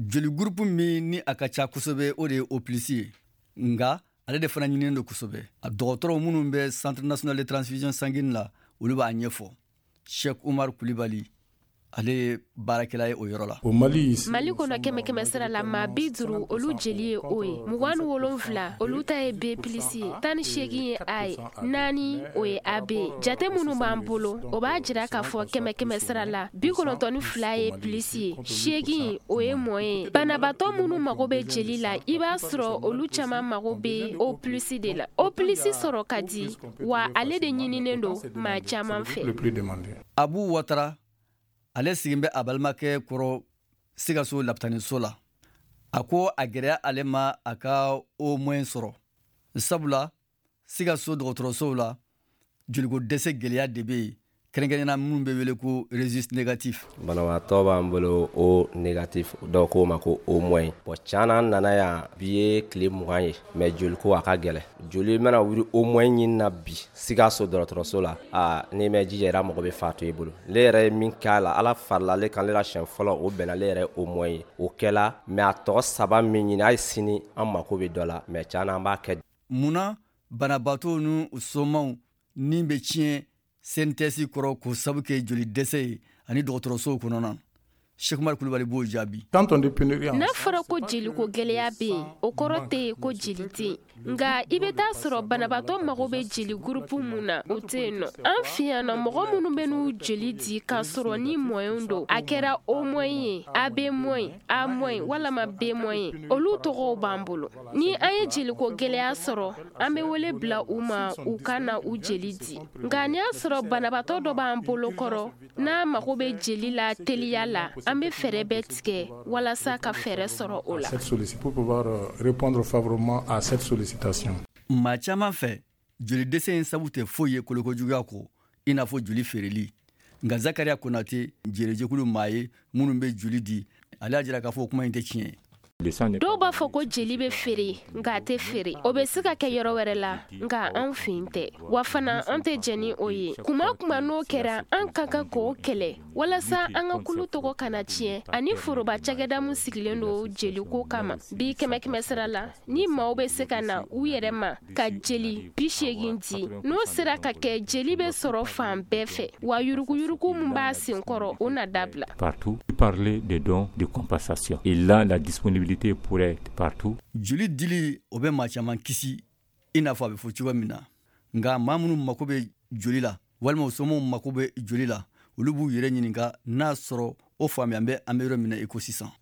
joli groupe min ni a ka ca kosɛbɛ o de ye O+C ye nga ale de fana ɲininen do kosɛbɛ a dɔgɔtɔrɔw minnu bɛ Centre National de Transfusion Sanguine la olu b'a ɲɛfɔ Cheikh Oumar Coulibaly ale ye baarakɛla ye o yɔrɔ la. Mali kɔnɔ kɛmɛ sira la maa 50 olu jeli ye o ye 27 olu ta ye B+ ye 18 ye A ye 4 o ye AB jate minnu b'an bolo o b'a jira k'a fɔ kɛmɛ sira la 92 ye plus ye 8 o ye moins ye banabaatɔ minnu mago bɛ jeli la i b'a sɔrɔ olu caman mago bɛ O+ de la O+ sɔrɔ ka di wa ale de ɲininen do maa caman fɛ. Abu Watara ale sigin bɛ a balimakɛ kɔrɔ Sikaso lapitaniso la a ko a gɛrɛya ale ma a ka au moins sɔrɔ sabula Sikaso dɔgɔtɔrɔsow la joliko dɛsɛ gɛlɛya de bɛ yen kɛrɛnkɛrɛnnena minnu bɛ wele ko registre négatif. Banabaatɔ b'an bolo O négatif dɔw k'o ma ko au moins caana nana yan bi ye tile 20 ye mais joliko a ka gɛlɛ joli mana wuri au moins ɲini na bi Sikaso dɔgɔtɔrɔso la ni mɛ jija yɛrɛ mɔgɔ bɛ faatu i bolo le yɛrɛ ye min k'a la ala farila ale kan ale la siɲɛ fɔlɔ o bɛnna ale yɛrɛ au moins ye o kɛla mais a tɔgɔ 3 min ɲini hali sini an mako bɛ dɔ la mais caana an b'a kɛ. Munna banabaatɔw ni u somɔgɔw ni bɛ tiɲɛ CNTS kɔrɔ k'o sabu kɛ joli dɛsɛ ye ani dɔgɔtɔrɔsow kɔnɔna Cheikh Oumar Coulibaly b'o jaabi. N'a fɔra ko jeliko gɛlɛya bɛ yen o kɔrɔ tɛ yen ko jeli tɛ yen nka i bɛ taa sɔrɔ banabaatɔ mago bɛ jeli groupe mun na o tɛ yen nɔ an fɛ yan nɔ mɔgɔ minnu bɛ n'u jeli di k'a sɔrɔ ni moyen don a kɛra O- ye AB-, A- walama B- olu tɔgɔw b'an bolo ni an ye jeliko gɛlɛya sɔrɔ an bɛ wele bila u ma u ka na u jeli di nka n'i y'a sɔrɔ banabaatɔ dɔ b'an bolo kɔrɔ n'a mago bɛ jeli la teliya la an bɛ fɛɛrɛ bɛɛ tigɛ walasa ka fɛɛrɛ sɔrɔ o la. Pour pouvoir répondre favorablement à cette sollicitation. Maa caman fɛ joli dɛsɛ in sabu tɛ foyi ye kolokojuguya kɔ i n'a fɔ joli feereli nka Zakariya Konate jelejɛkulu maa ye minnu bɛ joli di ale y'a jira k'a fɔ kuma in tɛ tiɲɛ ye. Dɔw b'a fɔ ko jeli bɛ feere nka a tɛ feere o bɛ se ka kɛ yɔrɔ wɛrɛ la nka an fin tɛ wa fana an tɛ jɛn ni o ye kuma n'o kɛra an ka kan k'o kɛlɛ walasa an ka kulu tɔgɔ kana tiɲɛ ani foroba cakɛda min sigilen don jeliko kama bi kɛmɛ sira la ni maaw bɛ se ka na u yɛrɛ ma ka jeli 80 di n'o sera ka kɛ jeli bɛ sɔrɔ fan bɛɛ fɛ wa yuruguyurugu min b'a sen kɔrɔ o na dabila. Partout parler des dons de compensation et là la disponibilité pourrait être partout. Joli dili o bɛ maa caman kisi i n'a fɔ a bɛ fɔ cogo min na nka maa minnu mako bɛ joli la walima u somɔgɔw mako bɛ joli la olu b'u yɛrɛ ɲininka n'a sɔrɔ o faamuya bɛ an bɛ yɔrɔ min na i ko sisan.